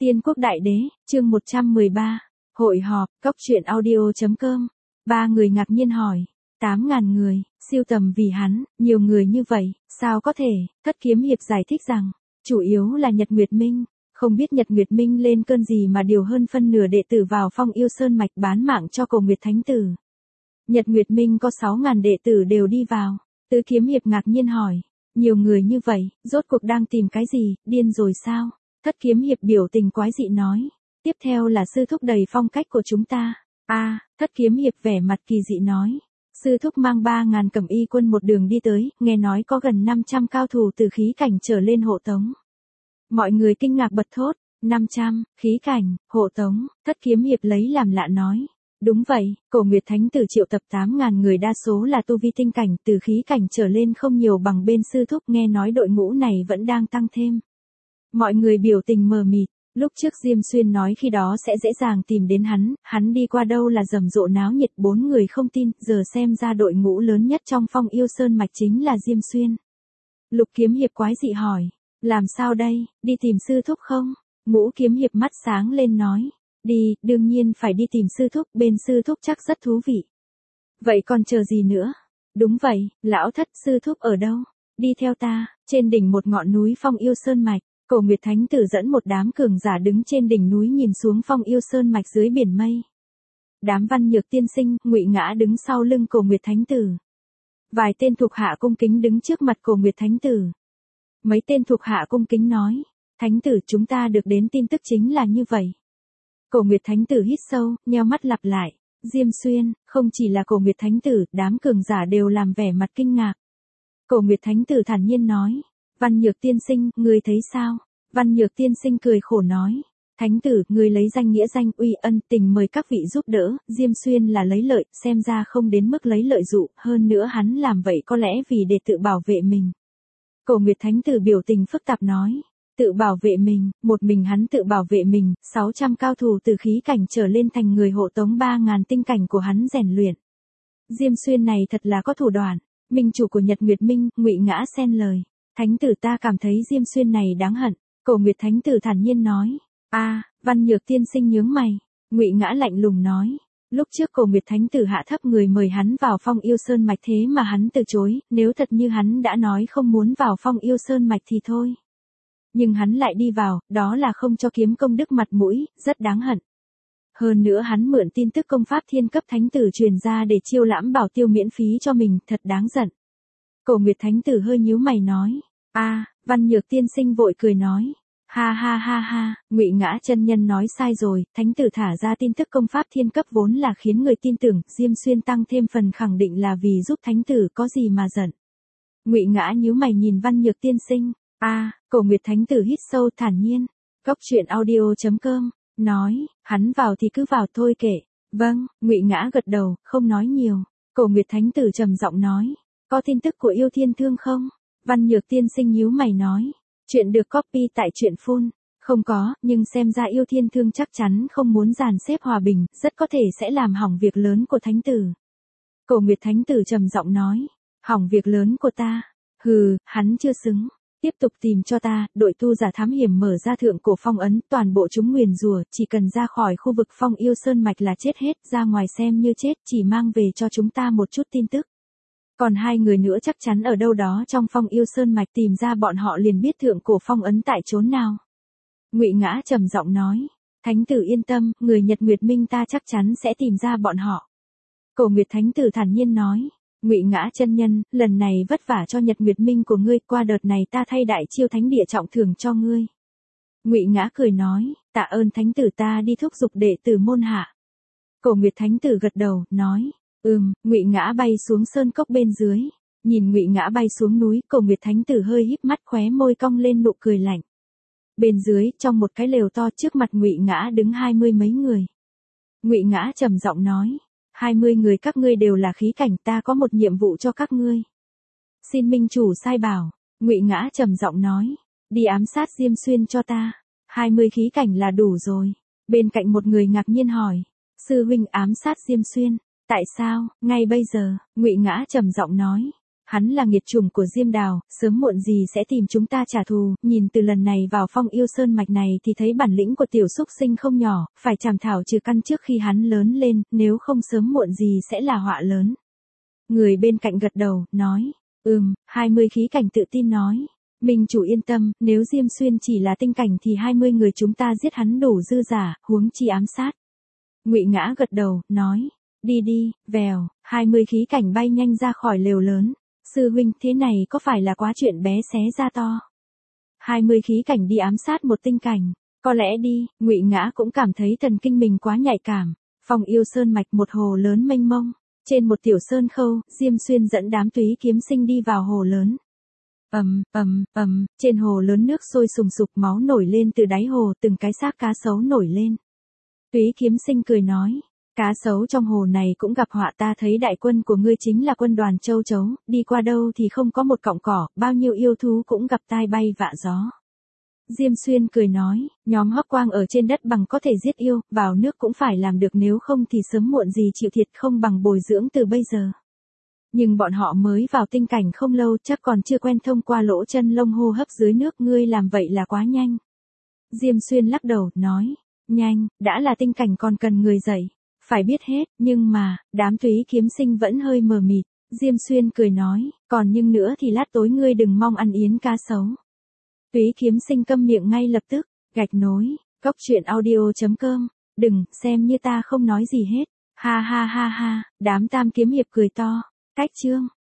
Tiên quốc đại đế, chương 113. Hội họp, cốc truyện audio.com. Ba người ngạc nhiên hỏi. 8.000 người, siêu tầm vì hắn, nhiều người như vậy, sao có thể? Thất kiếm hiệp giải thích rằng, chủ yếu là Nhật Nguyệt Minh. Không biết Nhật Nguyệt Minh lên cơn gì mà điều hơn phân nửa đệ tử vào Phong Yêu Sơn mạch bán mạng cho Cổ Nguyệt Thánh Tử. Nhật Nguyệt Minh có 6.000 đệ tử đều đi vào. Tứ kiếm hiệp ngạc nhiên hỏi. Nhiều người như vậy, rốt cuộc đang tìm cái gì, điên rồi sao? Thất kiếm hiệp biểu tình quái dị nói. Tiếp theo là sư thúc đầy phong cách của chúng ta. Thất kiếm hiệp vẻ mặt kỳ dị nói. Sư thúc mang 3.000 cẩm y quân một đường đi tới, nghe nói có gần 500 cao thủ từ khí cảnh trở lên hộ tống. Mọi người kinh ngạc bật thốt. 500, khí cảnh, hộ tống, thất kiếm hiệp lấy làm lạ nói. Đúng vậy, Cổ Nguyệt Thánh Tử triệu tập 8.000 người đa số là tu vi tinh cảnh, từ khí cảnh trở lên không nhiều bằng bên sư thúc, nghe nói đội ngũ này vẫn đang tăng thêm. Mọi người biểu tình mờ mịt, lúc trước Diêm Xuyên nói khi đó sẽ dễ dàng tìm đến hắn đi qua đâu là rầm rộ náo nhiệt, 4 người không tin, giờ xem ra đội ngũ lớn nhất trong Phong Yêu Sơn mạch chính là Diêm Xuyên. Lục kiếm hiệp quái dị hỏi, làm sao đây, đi tìm sư thúc không? Ngũ kiếm hiệp mắt sáng lên nói. Đi, đương nhiên phải đi tìm sư thúc, bên sư thúc chắc rất thú vị. Vậy còn chờ gì nữa? Đúng vậy, lão thất, sư thúc ở đâu? Đi theo ta, trên đỉnh một ngọn núi Phong Yêu Sơn mạch, Cổ Nguyệt Thánh Tử dẫn một đám cường giả đứng trên đỉnh núi nhìn xuống Phong Yêu Sơn mạch dưới biển mây. Đám Văn Nhược tiên sinh, Ngụy Ngã đứng sau lưng Cổ Nguyệt Thánh Tử. Vài tên thuộc hạ cung kính đứng trước mặt Cổ Nguyệt Thánh Tử. Mấy tên thuộc hạ cung kính nói, Thánh Tử, chúng ta được đến tin tức chính là như vậy. Cổ Nguyệt Thánh Tử hít sâu, nheo mắt lặp lại. Diêm Xuyên, không chỉ là Cổ Nguyệt Thánh Tử, đám cường giả đều làm vẻ mặt kinh ngạc. Cổ Nguyệt Thánh Tử thản nhiên nói. Văn Nhược tiên sinh, ngươi thấy sao? Văn Nhược tiên sinh cười khổ nói. Thánh Tử, ngươi lấy danh nghĩa danh uy ân tình mời các vị giúp đỡ, Diêm Xuyên là lấy lợi, xem ra không đến mức lấy lợi dụ, hơn nữa hắn làm vậy có lẽ vì để tự bảo vệ mình. Cổ Nguyệt Thánh Tử biểu tình phức tạp nói. Tự bảo vệ mình, một mình hắn tự bảo vệ mình, 600 cao thủ từ khí cảnh trở lên thành người hộ tống 3.000 tinh cảnh của hắn rèn luyện. Diêm Xuyên này thật là có thủ đoạn. Minh chủ của Nhật Nguyệt Minh, Ngụy Ngã xen lời. Thánh tử, ta cảm thấy Diêm Xuyên này đáng hận. Cổ Nguyệt Thánh Tử thản nhiên nói. Văn Nhược tiên sinh nhướng mày. Ngụy Ngã lạnh lùng nói. Lúc trước Cổ Nguyệt Thánh Tử hạ thấp người mời hắn vào Phong Yêu Sơn mạch thế mà hắn từ chối, nếu thật như hắn đã nói không muốn vào Phong Yêu Sơn mạch thì thôi. Nhưng hắn lại đi vào, đó là không cho Kiếm Công Đức mặt mũi, rất đáng hận. Hơn nữa hắn mượn tin tức công pháp thiên cấp thánh tử truyền ra để chiêu lãm bảo tiêu miễn phí cho mình, thật đáng giận. Cổ Nguyệt Thánh Tử hơi nhíu mày nói. Văn Nhược tiên sinh vội cười nói. Ha, Ngụy Ngã chân nhân nói sai rồi, thánh tử thả ra tin tức công pháp thiên cấp vốn là khiến người tin tưởng, Diêm Xuyên tăng thêm phần khẳng định là vì giúp thánh tử, có gì mà giận. Ngụy Ngã nhíu mày nhìn Văn Nhược tiên sinh. Cổ Nguyệt Thánh Tử hít sâu thản nhiên. Cốc truyện audio.com, nói, hắn vào thì cứ vào thôi kệ. Vâng, Ngụy Ngã gật đầu, không nói nhiều. Cổ Nguyệt Thánh Tử trầm giọng nói, có tin tức của Yêu Thiên Thương không? Văn Nhược tiên sinh nhíu mày nói, chuyện được copy tại truyện phun. Không có, nhưng xem ra Yêu Thiên Thương chắc chắn không muốn dàn xếp hòa bình, rất có thể sẽ làm hỏng việc lớn của Thánh Tử. Cổ Nguyệt Thánh Tử trầm giọng nói, hỏng việc lớn của ta? Hừ, hắn chưa xứng. Tiếp tục tìm cho ta, đội tu giả thám hiểm mở ra thượng cổ phong ấn, toàn bộ chúng nguyền rủa, chỉ cần ra khỏi khu vực Phong Yêu Sơn mạch là chết hết, ra ngoài xem như chết, chỉ mang về cho chúng ta một chút tin tức. Còn 2 người nữa chắc chắn ở đâu đó trong Phong Yêu Sơn mạch, tìm ra bọn họ liền biết thượng cổ phong ấn tại chốn nào. Ngụy Ngã trầm giọng nói, Thánh Tử yên tâm, người Nhật Nguyệt Minh ta chắc chắn sẽ tìm ra bọn họ. Cổ Nguyệt Thánh Tử thản nhiên nói. Ngụy Ngã chân nhân, lần này vất vả cho Nhật Nguyệt Minh của ngươi, qua đợt này ta thay Đại Chiêu Thánh Địa trọng thưởng cho ngươi. Ngụy Ngã cười nói, tạ ơn Thánh Tử, ta đi thúc giục đệ tử môn hạ. Cổ Nguyệt Thánh Tử gật đầu, nói, Ngụy Ngã bay xuống sơn cốc bên dưới. Nhìn Ngụy Ngã bay xuống núi, Cổ Nguyệt Thánh Tử hơi híp mắt, khóe môi cong lên nụ cười lạnh. Bên dưới, trong một cái lều to, trước mặt Ngụy Ngã đứng 20 mấy người. Ngụy Ngã trầm giọng nói, 20 người các ngươi đều là khí cảnh, ta có một nhiệm vụ cho các ngươi. Xin minh chủ sai bảo. Ngụy Ngã trầm giọng nói, đi ám sát Diêm Xuyên cho ta. 20 khí cảnh là đủ rồi. Bên cạnh một người ngạc nhiên hỏi, sư huynh ám sát Diêm Xuyên, tại sao, ngay bây giờ? Ngụy Ngã trầm giọng nói, Hắn là nghiệt chủng của Diêm Đào, sớm muộn gì sẽ tìm chúng ta trả thù, nhìn từ lần này vào Phong Yêu Sơn mạch này thì thấy bản lĩnh của tiểu xúc sinh không nhỏ, phải chảm thảo trừ căn trước khi hắn lớn lên, nếu không sớm muộn gì sẽ là họa lớn. Người bên cạnh gật đầu, nói, 20 khí cảnh tự tin nói. Minh chủ yên tâm, nếu Diêm Xuyên chỉ là tinh cảnh thì 20 người chúng ta giết hắn đủ dư giả, huống chi ám sát. Ngụy Ngã gật đầu, nói, đi đi, vèo, 20 khí cảnh bay nhanh ra khỏi lều lớn. Sư huynh, thế này có phải là quá chuyện bé xé ra to? 20 khí cảnh đi ám sát một tinh cảnh, có lẽ đi. Ngụy Ngã cũng cảm thấy thần kinh mình quá nhạy cảm. Phong Yêu Sơn mạch một hồ lớn mênh mông, trên một tiểu sơn khâu, Diêm Xuyên dẫn đám Túy Kiếm Sinh đi vào hồ lớn. Trên hồ lớn nước sôi sùng sục, máu nổi lên từ đáy hồ, từng cái xác cá sấu nổi lên. Túy Kiếm Sinh cười nói, cá sấu trong hồ này cũng gặp họa, ta thấy đại quân của ngươi chính là quân đoàn châu chấu, đi qua đâu thì không có một cọng cỏ, bao nhiêu yêu thú cũng gặp tai bay vạ gió. Diêm Xuyên cười nói, nhóm Hắc Quang ở trên đất bằng có thể giết yêu, vào nước cũng phải làm được, nếu không thì sớm muộn gì chịu thiệt, không bằng bồi dưỡng từ bây giờ. Nhưng bọn họ mới vào tinh cảnh không lâu, chắc còn chưa quen thông qua lỗ chân lông hô hấp dưới nước, ngươi làm vậy là quá nhanh. Diêm Xuyên lắc đầu, nói, nhanh, đã là tinh cảnh còn cần người dạy, phải biết hết, nhưng mà, đám Túy Kiếm Sinh vẫn hơi mờ mịt. Diêm Xuyên cười nói, còn nhưng nữa thì lát tối ngươi đừng mong ăn yến cá sấu. Túy Kiếm Sinh câm miệng ngay lập tức, gạch nối, coctruyện.audio.com, đừng, xem như ta không nói gì hết, ha ha ha ha, đám Tam Kiếm Hiệp cười to, cách chương.